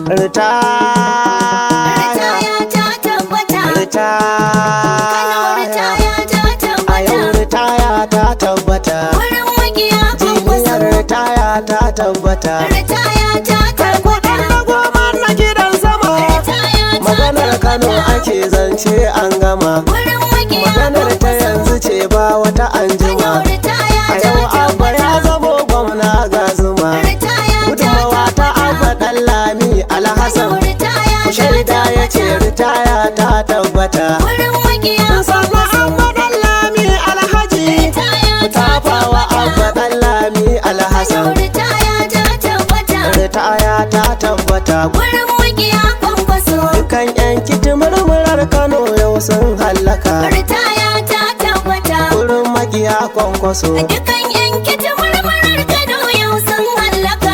Ritaya ta tabbata. Kano ritaya ta tabbata. A yau ritaya ta tabbata. Wurin makiya Jiniyar kwankwaso. ritaya ta tabbata. Ritaya ta tabbata. Na goma na gidan sama. Ritaya ta Maganar Kano ake zance an gama. Wurin makiya Maganar ta yanzu ce ba wata anjima. Kano ritaya A ta yau Abba ya zamo gwamna ga zuma. Ritaya ta Gudunmawa ta Abba Ɗanlami Alhassan. Ku shaida ya ce ritaya ta tabbata. Wurin makiya Sannan Abba Ɗanlami Alhaji. Ku tafawa Abba Ɗanlami Alhassan. ritaya ta tabbata. Ritaya ta tabbata. Wurin makiya kwankwaso. Dukan yan kiti murmurar Kano yau sun hallaka. Ritaya ta tabbata. Wurin makiya kwankwaso. Dukan yanke ta murmurar Kano yau sun hallaka.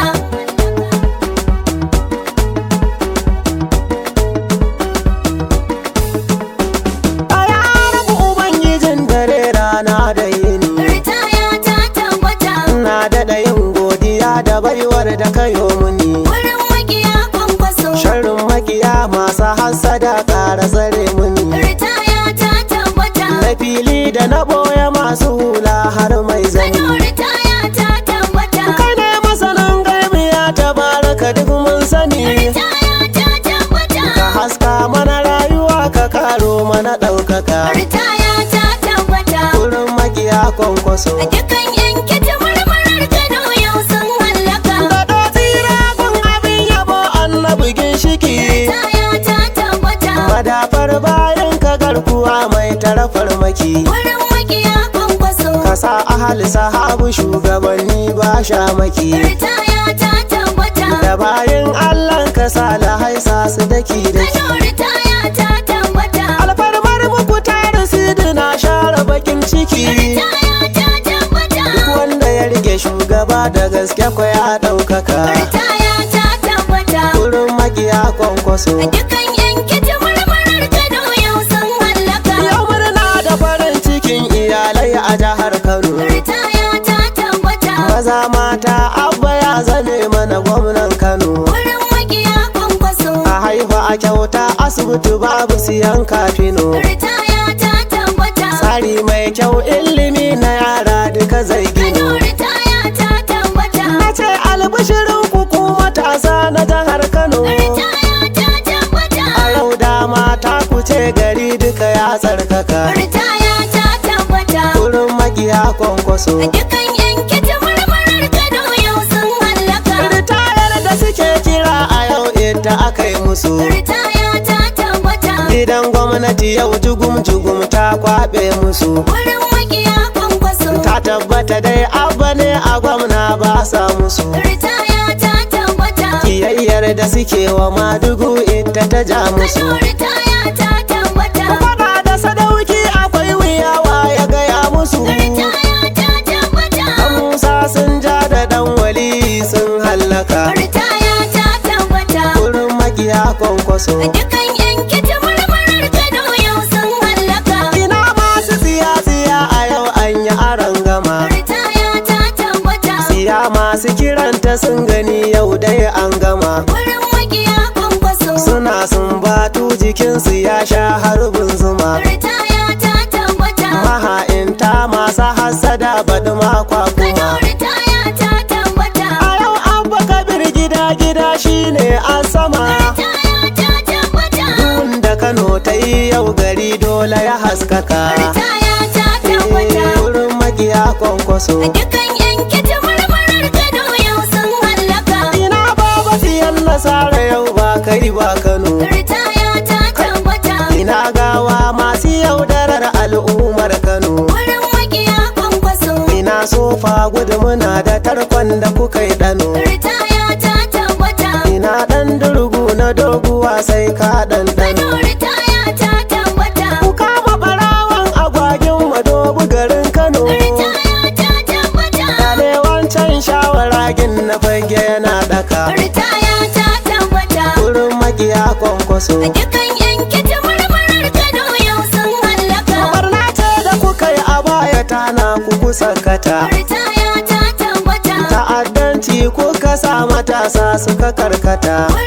A yarabu Ubangijin dare rana da yini. Ritaya ta tabbata. Na daɗa yin godiya da baiwar da kayo muni. Wurin makiya kwankwaso. Sharrin makiya masu hassada ƙara tsare muni. Ritaya ta tabbata. Na fili da na ɓoye masu hula har mai zani. Kano ritaya ta tabbata. Kai ne masanin gaibi ya tabaraka duk mun sani. Ritaya ta tabbata. Ka haska mana rayuwa ka karo mana ɗaukaka. Ritaya ta tabbata. Wurin makiya kwankwaso. Dukan yanke ta murmurar Kano yau sun hallaka. Da tsira kun abin yabo annabi ginshiki. Ritaya ta tabbata. Madafar bayan ka garkuwa mai tara farmaki. Wurin makiya kwankwaso. Ka sa ahali sahabu shugabanni ba shamaki. Ritaya ta tabbata. Da bayan Allah ka sa lahaisa su daki daki. Kano ritaya ta tabbata. Alfarmar muku tare sidina share bakin ciki. Ritaya ta tabbata. Duk wanda ya rike shugaba da gaske ko ya ɗaukaka. Ritaya ta tabbata. Wurin makiya kwankwaso. Dukan yanke ta murmurar Kano yau sun hallaka. Yau murna da farin cikin iyalai a jihar Kano. Ritaya ta tabbata. Maza mata Abba ya zame mana gwamnan Kano. Wurin makiya kwankwaso. A haifa a kyauta asibiti babu siyan kafino. Ritaya ta tabbata. Tsari mai kyau ilimi na yara duka zai Kano gino. ritaya ta tabbata. Na ce albishirin ku matasa na jihar Kano. Ritaya ta tabbata. A yau dama ta kuce gari duka ya tsarkaka. Ritaya ta tabbata. Wurin makiya kwankwaso. Dukan yanke ta murmurar Kano yau sun hallaka. Ritayar da suke kira a yau ita aka yi musu. Ritaya ta tabbata. Gidan gwamnati yau jugum-jugum ta kwaɓe musu. Wurin makiya kwankwaso. Ta tabbata dai Abba ne a gwamna ba sa musu. Ritaya ta tabbata. Kiyayyar da suke wa Madugu ita ta ja musu. Kano ritaya ta tabbata. Faɗa da sadauki akwai wuyawa ya gaya musu. Ritaya ta tabbata. Ɗan Musa sun ja da ɗan Wali sun hallaka. Ritaya ta tabbata. Wurin makiya kwankwaso. Dukan yanke ta murmurar Kano yau sun hallaka. Ina masu tsiya-tsiya a yau an yi aron gama. Ritaya ta tabbata. Tsiya masu kiranta sun gani yau dai an gama. Wurin makiya kwankwaso. Suna sumbatu jikinsu ya sha harbin zuma. Ritaya ta tabbata. Maha'inta masu hassada baɗi makwa Kano kuma. ritaya ta tabbata. A yau Abba Kabir gida-gida shine an sama. Ritaya ta tabbata. Duk da Kano ta yi yau gari dole ya haskaka. Ritaya ta tabbata. Wurin makiya kwankwaso. Dukan yanke ta murmurar Kano yau sun hallaka. Ina baba siyan nasara yau ba kai ba Kano. Ritaya ta tabbata. Ina gawa masu yaudarar al'ummar Kano. Wurin makiya kwankwaso. Ina sofa gudu muna da tarkon da kuka yi ɗano. Ritaya ta tabbata. Ina ɗan durgu na doguwa sai ka ɗanɗano. Kano ritaya ta tabbata. Ku kama ɓarawan agwagin madobu garin Kano. Ritaya ta tabbata. Dale wancan shawaragin na fage yana ɗaka. Ritaya ta tabbata. Wurin makiya kwankwaso. Dukan yanke ta murmurar Kano yau sun hallaka. Barna ce da kuka yi a baya tana ku kusa kata. Ritaya ta tabbata. Ta'addanci kuka sa matasa suka karkata. Wurin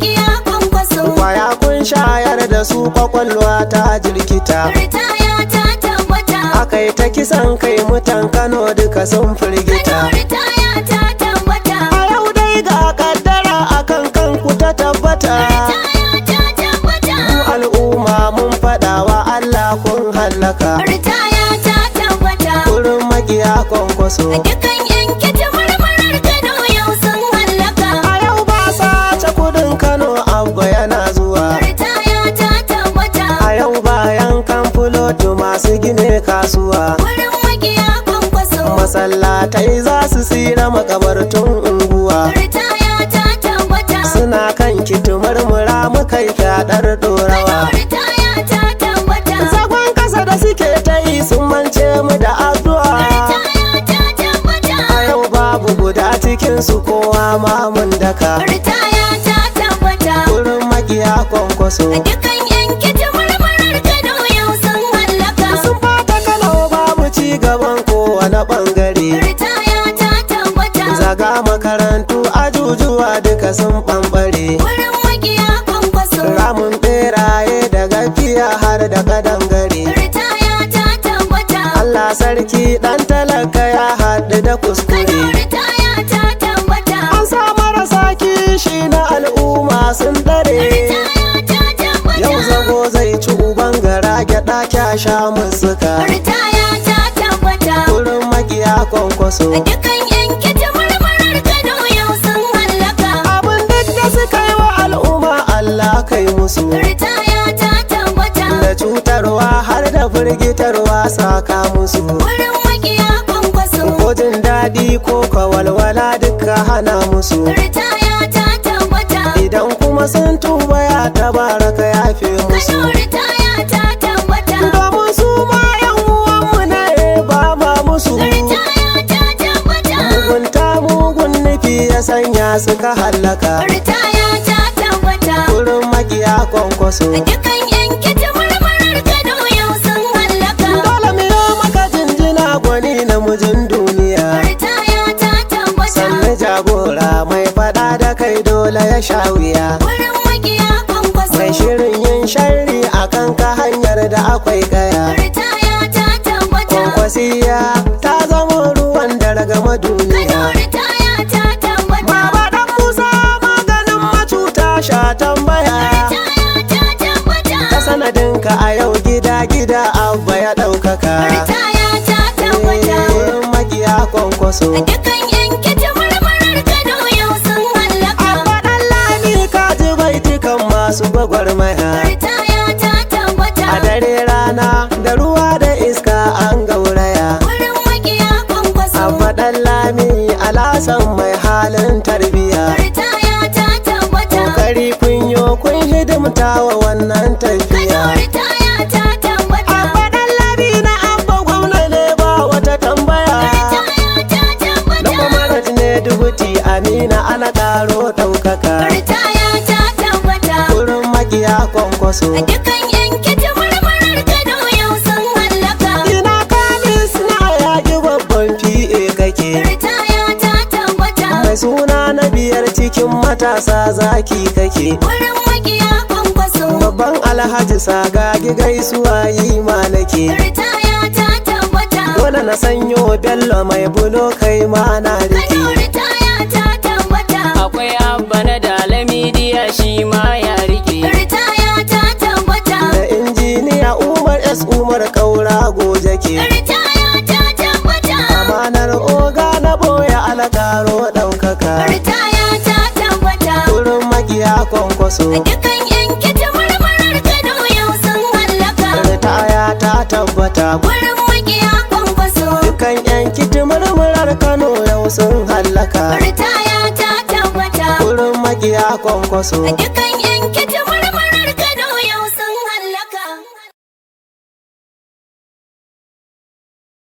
makiya kwankwaso. Kwaya kun shayar da su kwakwalwa ta jirkita. Ritaya ta tabbata. Akai ta kisan kai mutan Kano duka sun firgita. Kano ritaya ta tabbata. A yau dai ga kaddara akan kanku ta tabbata. Ritaya ta tabbata. Mu al'umma mun faɗawa Allah kun hallaka. Ritaya ta tabbata. Kurin makiya kwankwaso. Dukan yanke marmarar Kano yau sun hallaka. A yau ba sace kudin Kano abba yana zuwa. Ritaya ta tabbata. A yau bayan kan fulotu masu gine kasuwa. Wurin makiya kwankwaso. Masallatai za su tsira makabartun unguwa. Ritaya ta tabbata. Suna kan kitu murmura muka yi fyaɗar ɗorawa. Ritaya ta tabbata. Zagon kasa da suke ta yi sun mance mu da addu'a. Ritaya ta tabbata. A yau babu guda cikinsu kowa ma mun daka. Ritaya ta tabbata. Kurin makiya kwankwaso. Dukan yanke marmarar Kano yau sun hallaka. Sun fata Kano babu ci gaban kowane ɓangare. Ritaya ta tabbata. Zaga makarantu ajujuwa duka sun ɓamɓare. Wurin makiya kwankwaso. Ramin ɓeraye da gafiya har da kadangare. Ritaya ta tabbata. Allah sarki ɗan talaka ya haɗu da Kano kuskure. ritaya ta tabbata. An sa marasa kishi na al'umma sun dare. Ritaya ta tabbata. Yau zago zai ci uban gara gyaɗa kya sha musuka. Ritaya ta tabbata. Kurin makiya kwankwaso. Dukan yanke marmarar Kano yau sun hallaka. Abin duk da suka yi wa al'umma Allah kai musu. Ritaya ta tabbata. Da cutarwa har da firgitarwa saka musu. Wurin makiya kwankwaso. Ko jin daɗi ko kawalwala duka hana musu. Ritaya ta tabbata. Idan kuma sun tuba ya tabaraka yafe musu. Kano ritaya ta tabbata. Domin su ma yan uwanmu ne ba ma musu. Ritaya ta tabbata. Mugunta mugun nufi ya sanya suka hallaka. Ritaya ta tabbata. Kurin makiya kwankwaso. Dukan yanke marmarar Kano yau sun hallaka. Dole mu yi maka jinjina gwani namijin duniya. Ritaya ta tabbata. Sannu jagora mai faɗa da kai dole ya sha wuya. Wurin makiya kwankwaso. Mai shirin yin sharri a kan ka hanyar da akwai kaya. Ritaya ta tabbata. Kwankwasiya ta zama ruwan da ragama Kano duniya. ritaya ta tabbata. Baba dan Musa maganin macuta sha tambaya. Ritaya ta tabbata. Ta sanadinka a yau gida abba ya ɗaukaka. Ritaya ta tabbata. Wurin makiya kwankwaso. Dukan yanke marmarar Kano yau sun hallaka. Abba ɗan lami ka ji baitukan masu gwagwarmaya. Ritaya ta tabbata. A dare rana da ruwa da iska an gauraya. Wurin makiya kwankwaso. Abba ɗan lami alasan mai halin tarbiya. Ritaya ta tabbata. Kokari kun yo kun hidimta wa wannan Kano tafiya. ritaya ta tabbata. Abba ɗan lami na abba gwamna ne ba wata tambaya. Ritaya ta Na tabbata. kuma ne dubuti amina ana ƙaro ɗaukaka. Ritaya ta tabbata. Kurin makiya kwankwaso. Dukan yanke marmarar Kano yau sun hallaka. Ina kamis na yaƙi babban fi'e kake. Ritaya ta tabbata. Mai suna na biyar cikin matasa zaki kake. Wurin makiya kwankwaso. Babban alhaji sagagi gaisuwa yi ma nake. Ritaya ta tabbata. Dole na sanyo bello mai bulo kai ma na Kano rike. ritaya ta tabbata. Akwai abba na dalamidiya shi ma ya rike. Ritaya ta tabbata. Da injiniya Umar S Umar Kaura goje ke. Ritaya ta tabbata. Amanar oga na boye alƙaro ɗaukaka. Ritaya ta tabbata. Kurin makiya kwankwaso. Dukan yanke marmarar Kano yau sun hallaka. Ritaya ta tabbata. Wurin makiya kwankwaso. Dukan yan kiti murmurar Kano yau sun hallaka. Ritaya ta tabbata. Kurin makiya kwankwaso. Dukan